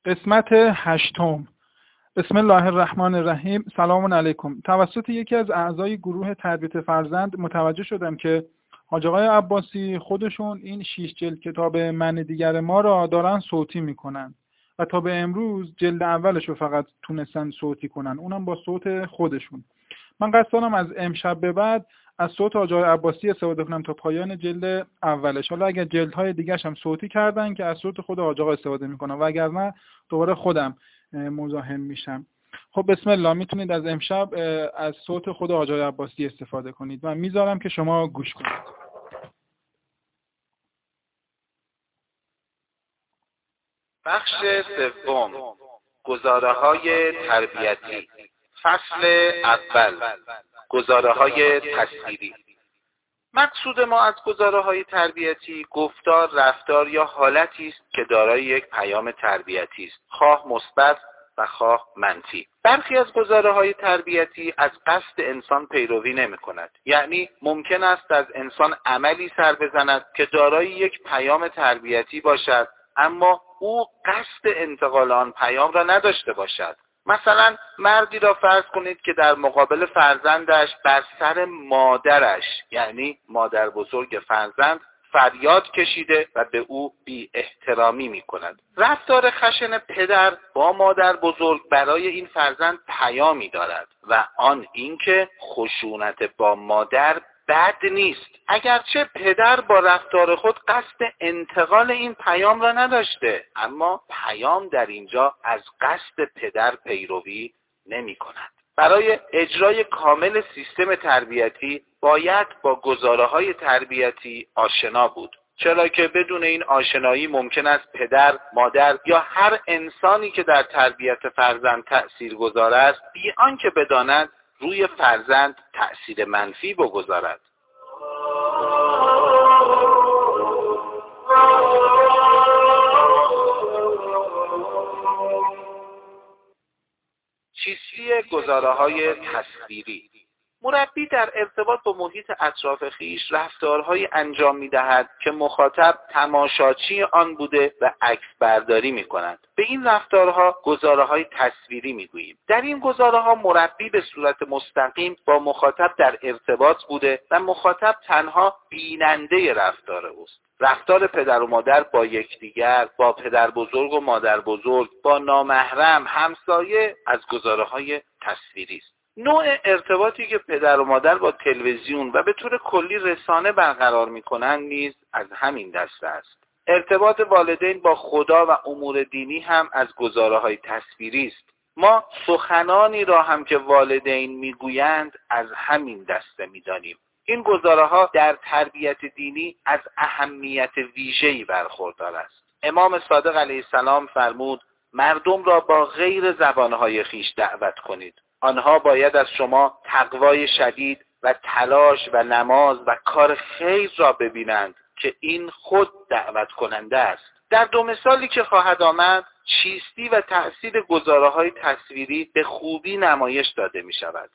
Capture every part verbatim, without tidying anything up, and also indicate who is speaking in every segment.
Speaker 1: قسمت هشتم. بسم الله الرحمن الرحیم. سلام علیکم. توسط یکی از اعضای گروه تربیت فرزند متوجه شدم که حاج آقای عباسی خودشون این شش جلد کتاب من دیگر ما را دارن صوتی میکنن و تا به امروز جلد اولش رو فقط تونستن صوتی کنن، اونم با صوت خودشون. من قصد دارم از امشب به بعد از صوت حاج آقای عباسی استفاده کنم تا پایان جلد اولش. حالا اگر جلدهای دیگرش هم صوتی کردن که از صوت خود حاج آقا استفاده میکنم و اگر نه دوباره خودم مزاحم میشم. خب بسم الله، میتونید از امشب از صوت خود حاج آقای عباسی استفاده کنید و میذارم که شما گوش کنید.
Speaker 2: بخش سوم، گزاره‌های تربیتی. فصل اول، گزاره‌های تصویری. مقصود ما از گزاره‌های تربیتی گفتار، رفتار یا حالتی است که دارای یک پیام تربیتی است، خواه مثبت و خواه منفی. برخی از گزاره‌های تربیتی از قصد انسان پیروی نمی‌کند، یعنی ممکن است از انسان عملی سر بزند که دارای یک پیام تربیتی باشد اما او قصد انتقال آن پیام را نداشته باشد. مثلا مردی را فرض کنید که در مقابل فرزندش بر سر مادرش، یعنی مادر بزرگ فرزند، فریاد کشیده و به او بی احترامی می کند. رفتار خشن پدر با مادر بزرگ برای این فرزند پیامی دارد و آن اینکه خشونت با مادر بد نیست، اگرچه پدر با رفتار خود قصد انتقال این پیام را نداشته، اما پیام در اینجا از قصد پدر پیروی نمی کند. برای اجرای کامل سیستم تربیتی باید با گزاره‌های تربیتی آشنا بود، چرا که بدون این آشنایی ممکن است پدر، مادر یا هر انسانی که در تربیت فرزند تأثیرگذار است بی آنکه بداند روی فرزند تأثیر منفی بگذارد. چیستی گزاره‌های تصویری. مربی در ارتباط با محیط اطراف خویش رفتارهایی انجام می‌دهد که مخاطب تماشاچی آن بوده و عکس برداری می‌کند. به این رفتارها گزاره‌های تصویری می‌گوییم. در این گزاره‌ها مربی به صورت مستقیم با مخاطب در ارتباط بوده و مخاطب تنها بیننده رفتار اوست. رفتار پدر و مادر با یکدیگر، با پدر بزرگ و مادر بزرگ، با نامحرم، همسایه از گزاره‌های تصویری است. نوع ارتباطی که پدر و مادر با تلویزیون و به طور کلی رسانه برقرار می‌کنند نیز از همین دسته است. ارتباط والدین با خدا و امور دینی هم از گزاره‌های تصویری است. ما سخنانی را هم که والدین می‌گویند از همین دسته می‌دانیم. این گزاره‌ها در تربیت دینی از اهمیت ویژه‌ای برخوردار است. امام صادق علیه السلام فرمود: مردم را با غیر زبانهای خویش دعوت کنید. آنها باید از شما تقوای شدید و تلاش و نماز و کار خیر را ببینند که این خود دعوت کننده است. در دو مثالی که خواهد آمد، چیستی و تأثیر گزاره‌های تصویری به خوبی نمایش داده می شود.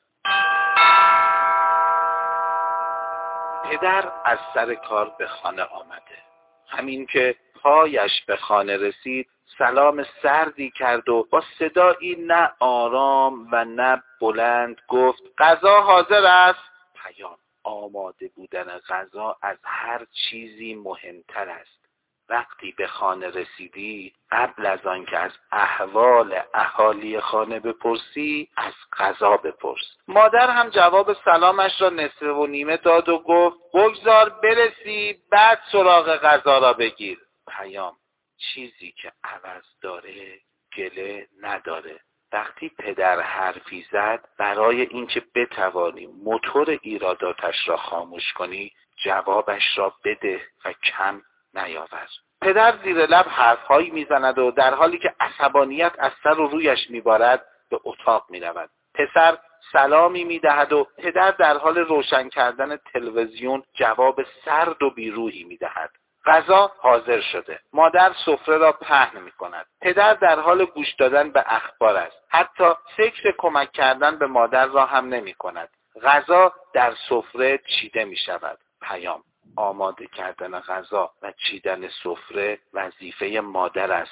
Speaker 2: پدر از سر کار به خانه آمده. همین که پایش به خانه رسید سلام سردی کرد و با صدایی نه آرام و نه بلند گفت: غذا حاضر است. پیام: آماده بودن غذا از هر چیزی مهمتر است. وقتی به خانه رسیدی قبل از آن که از احوال اهالی خانه بپرسی از غذا بپرس. مادر هم جواب سلامش را نصف و نیمه داد و گفت: بگذار برسی بعد سراغ غذا را بگیر. پیام: چیزی که عوض داره گله نداره. وقتی پدر حرفی زد برای اینکه بتوانی موتور ایراداتش را خاموش کنی جوابش را بده و کم نیاور. پدر زیر لب حرفهایی میزند و در حالی که عصبانیت از سر و رویش میبارد به اتاق میرود. پسر سلامی میدهد و پدر در حال روشن کردن تلویزیون جواب سرد و بیروحی میدهد. غذا حاضر شده. مادر سفره را پهن می کند. پدر در حال گوش دادن به اخبار است. حتی فکر کمک کردن به مادر را هم نمی کند. غذا در سفره چیده می شود. پیام: آماده کردن غذا و چیدن سفره وظیفه مادر است.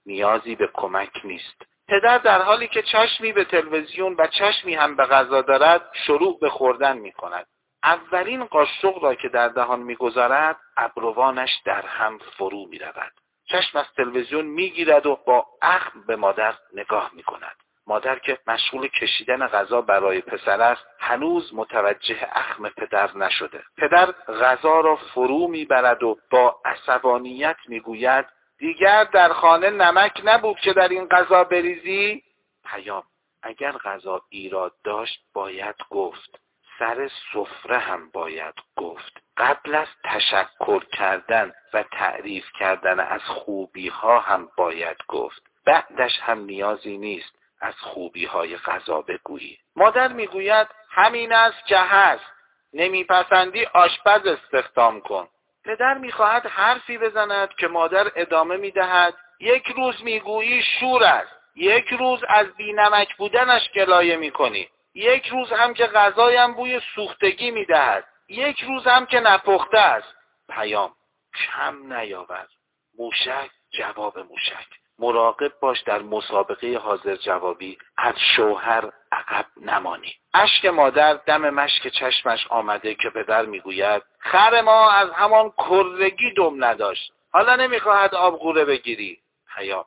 Speaker 2: نیازی به کمک نیست. پدر در حالی که چشمی به تلویزیون و چشمی هم به غذا دارد شروع به خوردن می کند. اولین قاشق را که در دهان می گذارد ابروانش در هم فرو می رود. چشم از تلویزیون می گیرد و با اخم به مادر نگاه می کند. مادر که مشغول کشیدن غذا برای پسر است هنوز متوجه اخم پدر نشده. پدر غذا را فرو می برد و با عصبانیت می گوید دیگر در خانه نمک نبود که در این غذا بریزی؟ پیام: اگر غذا ایراد داشت باید گفت. سر سفره هم باید گفت. قبل از تشکر کردن و تعریف کردن از خوبی ها هم باید گفت. بعدش هم نیازی نیست از خوبی های غذا بگویی. مادر میگوید همین است که هست. نمیپسندی آشپز استخدام کن. پدر میخواهد حرفی بزند که مادر ادامه میدهد یک روز میگویی شور است. یک روز از بینمک بودنش گلایه میکنی. یک روز هم که غذایم بوی سوختگی میدهد. یک روز هم که نپخته است. پیام: کم نیاور. موشک جواب موشک. مراقب باش در مسابقه حاضر جوابی از شوهر عقب نمانی. اشک مادر دم مشک چشمش آمده که پدر میگوید خر ما از همان کرگی دم نداشت. حالا نمیخواهد آب غوره بگیری. پیام: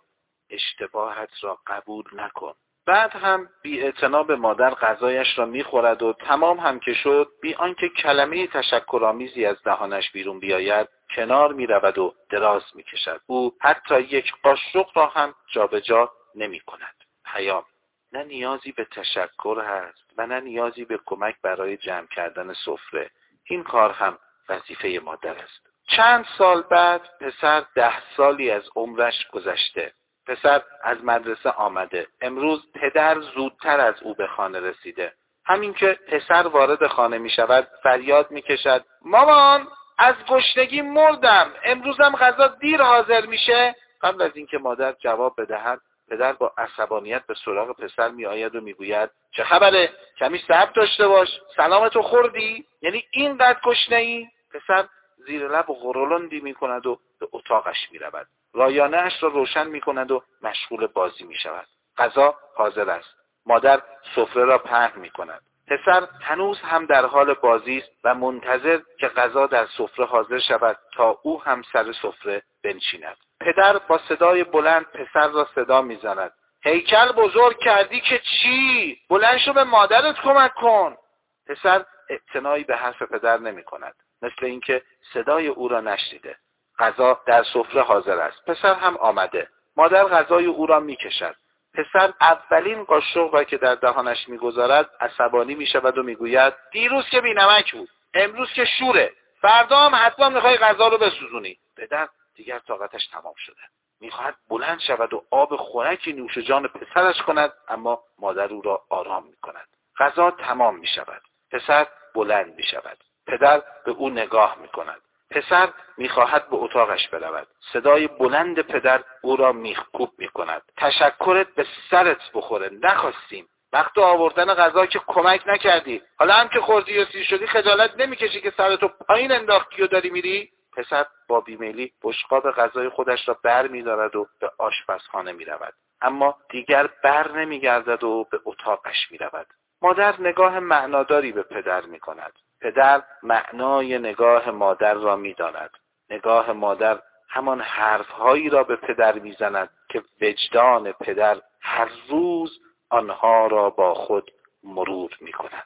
Speaker 2: اشتباهت را قبول نکن. بعد هم بی اعتنا به مادر غذایش را میخورد و تمام هم که شد بی آنکه کلمه تشکرآمیزی از دهانش بیرون بیاید کنار میرود و دراز میکشد. او حتی یک قاشق را هم جابجا نمی کند. پیام: نه نیازی به تشکر هست و نه نیازی به کمک برای جمع کردن سفره. این کار هم وظیفه مادر است. چند سال بعد پسر ده سالی از عمرش گذشته. پسر از مدرسه آمده. امروز پدر زودتر از او به خانه رسیده. همین که پسر وارد خانه می شود فریاد می کشد مامان از گشنگی مردم. امروزم غذا دیر حاضر میشه. قبل از اینکه مادر جواب بدهد پدر با عصبانیت به سراغ پسر می آید و می گوید چه خبره؟ کمی صبر داشته باش. سلامتو خوردی؟ یعنی اینقدر گشنه‌ای؟ پسر زیر لب غرولندی می کند و به اتاقش می رود. رایانه اش را روشن می کند و مشغول بازی می شود. غذا حاضر است. مادر سفره را پهن می کند. پسر هنوز هم در حال بازی است و منتظر که غذا در سفره حاضر شود تا او هم سر سفره بنشیند. پدر با صدای بلند پسر را صدا می زند. هیکل بزرگ کردی که چی؟ بلند شو به مادرت کمک کن. پسر اعتنایی به حرف پدر نمی کند. مثل اینکه صدای او را نشنیده. غذا در سفره حاضر است. پسر هم آمده. مادر غذای او را می کشد. پسر اولین قاشق را که در دهانش میگذارد عصبانی می شود و میگوید دیروز که بینمک بود، امروز که شوره، فردا هم حتما میخوای غذا رو بسوزونی. پدر دیگر طاقتش تمام شده. میخواهد بلند شود و آب خنکی نوش جان پسرش کند، اما مادر او را آرام میکند. غذا تمام می شود. پسر بلند می شود. پدر به او نگاه می کند. پسر میخواهد به اتاقش برود. صدای بلند پدر او را میخکوب میکند. تشکرت به سرت بخوره، نخواستیم. وقت آوردن غذا که کمک نکردی. حالا هم که خوردی و سیر شدی خجالت نمیکشی که سرتو پایین انداختی و داری میری؟ پسر با بیمیلی بشقاب غذای خودش را بر میدارد و به آشپزخانه میرود. اما دیگر بر نمیگردد و به اتاقش میرود. مادر نگاه معناداری به پدر میکند. پدر معنای نگاه مادر را می‌داند. نگاه مادر همان حرف‌هایی را به پدر می‌زند که وجدان پدر هر روز آنها را با خود مرور می‌کند.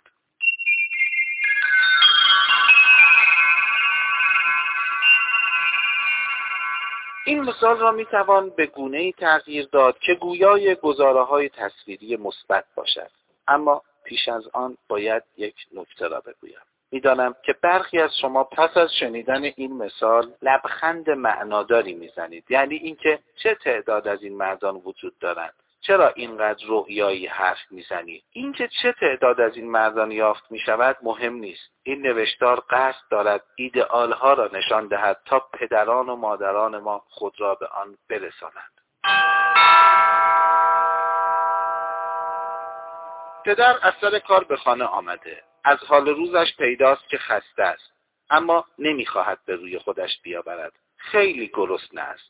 Speaker 2: این مثال را می‌توان به گونه‌ای تغییر داد که گویای گزاره‌های تصویری مثبت باشد. اما پیش از آن باید یک نکته را بگویم. میدانم که برخی از شما پس از شنیدن این مثال لبخند معناداری میزنید. یعنی اینکه چه تعداد از این مردان وجود دارند؟ چرا اینقدر رؤیایی حرف میزنید؟ اینکه چه تعداد از این مردان یافت میشود مهم نیست. این نوشتار قصد دارد ایدئالها را نشان دهد تا پدران و مادران ما خود را به آن برسانند. پدر از سر کار به خانه آمده. از حال روزش پیداست که خسته است، اما نمیخواهد به روی خودش بیاورد. خیلی گرسنه است.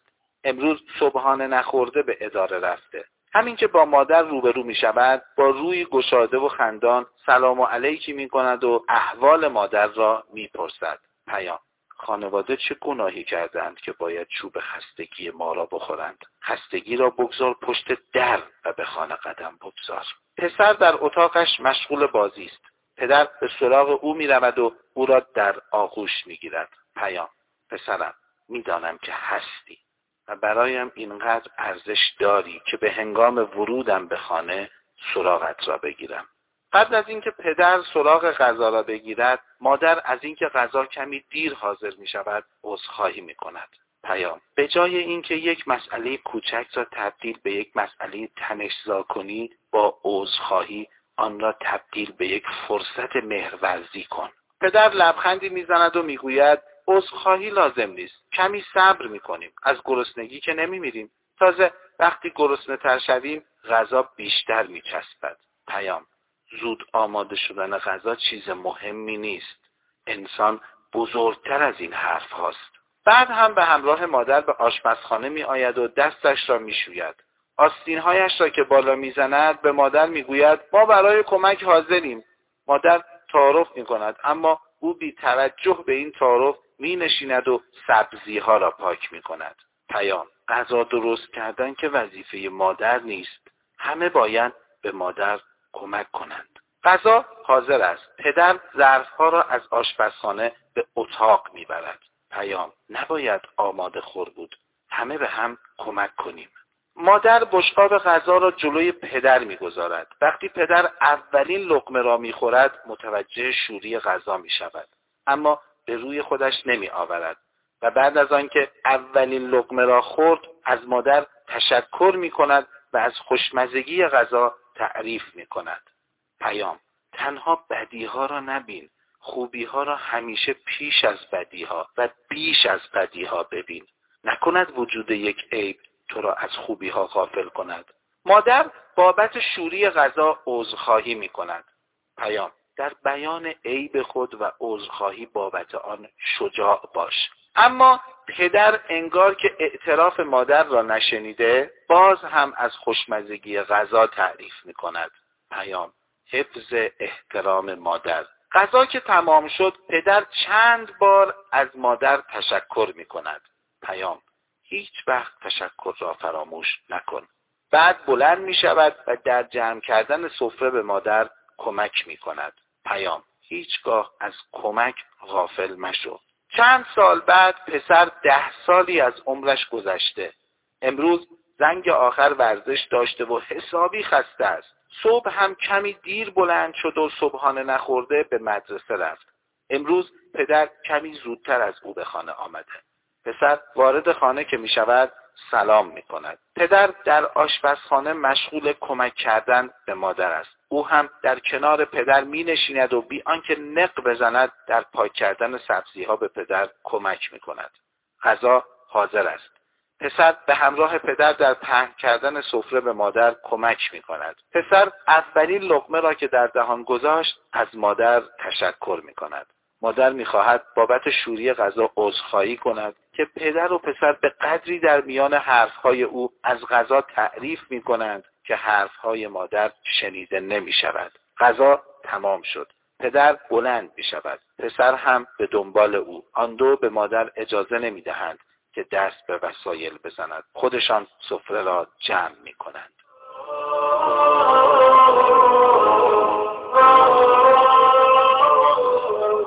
Speaker 2: امروز صبحانه نخورده به اداره رفته. همین که با مادر روبرو می شود با روی گشاده و خندان سلام و علیکی می کند و احوال مادر را می پرسد. پیام: خانواده چه گناهی کردند که باید چوب خستگی ما را بخورند؟ خستگی را بگذار پشت در و به خانه قدم بگذار. پسر در اتاقش مشغول بازی است. پدر به سراغ او می رود و او را در آغوش می گیرد. پیام: پسرم، می دانم که هستی و برایم اینقدر ارزش داری که به هنگام ورودم به خانه سراغت را بگیرم. قبل از اینکه پدر سراغ غذا را بگیرد، مادر از اینکه غذا کمی دیر حاضر می شود عذرخواهی می کند. پیام: به جای اینکه یک مسئله کوچک را تبدیل به یک مسئله تنش‌زا کنی، با عذرخواهی آن را تبدیل به یک فرصت مهرورزی کن. پدر لبخندی میزند و میگوید عذرخواهی لازم نیست. کمی صبر میکنیم. از گرسنگی که نمیمیریم. تازه وقتی گرسنه تر شویم غذا بیشتر میچسبد. پیام: زود آماده شدن غذا چیز مهمی نیست. انسان بزرگتر از این حرف هاست. بعد هم به همراه مادر به آشپزخانه می آید و دستش را می شوید. آستینهایش را که بالا می زند به مادر می گوید ما برای کمک حاضریم. مادر تعارف می کند اما او بی توجه به این تعارف می نشیند و سبزی ها را پاک می کند. پیام: غذا درست کردن که وظیفه مادر نیست. همه باید به مادر کمک کنند. غذا حاضر است. پدر ظرفها را از آشپزخانه به اتاق می برد. پیام: نباید آماده خور بود. همه به هم کمک کنیم. مادر بشقاب غذا را جلوی پدر می‌گذارد. وقتی پدر اولین لقمه را می‌خورد متوجه شوری غذا می‌شود، اما به روی خودش نمی‌آورد و بعد از آنکه اولین لقمه را خورد از مادر تشکر می‌کند و از خوشمزگی غذا تعریف می‌کند. پیام: تنها بدیها را نبین، خوبیها را همیشه پیش از بدیها و بیش از بدیها ببین. نکند وجود یک عیب تو را از خوبیها غافل کند. مادر بابت شوری غذا عذرخواهی می کند. پیام: در بیان عیب خود و عذرخواهی بابت آن شجاع باش. اما پدر انگار که اعتراف مادر را نشنیده باز هم از خوشمزگی غذا تعریف می کند. پیام: حفظ احترام مادر. غذا که تمام شد پدر چند بار از مادر تشکر می کند. پیام: هیچ وقت تشکر را فراموش نکن. بعد بلند می شود و در جمع کردن سفره به مادر کمک می کند. پیام: هیچگاه از کمک غافل مشو. چند سال بعد پسر ده سالی از عمرش گذشته. امروز زنگ آخر ورزش داشته و حسابی خسته است. صبح هم کمی دیر بلند شد و صبحانه نخورده به مدرسه رفت. امروز پدر کمی زودتر از او به خانه آمده. پسر وارد خانه که می شود سلام می کند. پدر در آشپزخانه مشغول کمک کردن به مادر است. او هم در کنار پدر می نشیند و بی آنکه نق بزند در پاک کردن سبزی ها به پدر کمک می کند. غذا حاضر است. پسر به همراه پدر در پهن کردن سفره به مادر کمک می کند. پسر اولین لقمه را که در دهان گذاشت از مادر تشکر می کند. مادر می‌خواهد بابت شوری غذا عذرخواهی کند که پدر و پسر به قدری در میان حرفهای او از غذا تعریف می‌کنند که حرفهای مادر شنیده نمی‌شود. غذا تمام شد. پدر بلند می‌شود. پسر هم به دنبال او. آن دو به مادر اجازه نمی‌دهند که دست به وسایل بزند. خودشان سفره را جمع می‌کنند.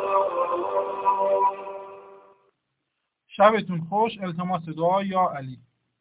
Speaker 1: شبتون خوش. التماس دعا یا علی.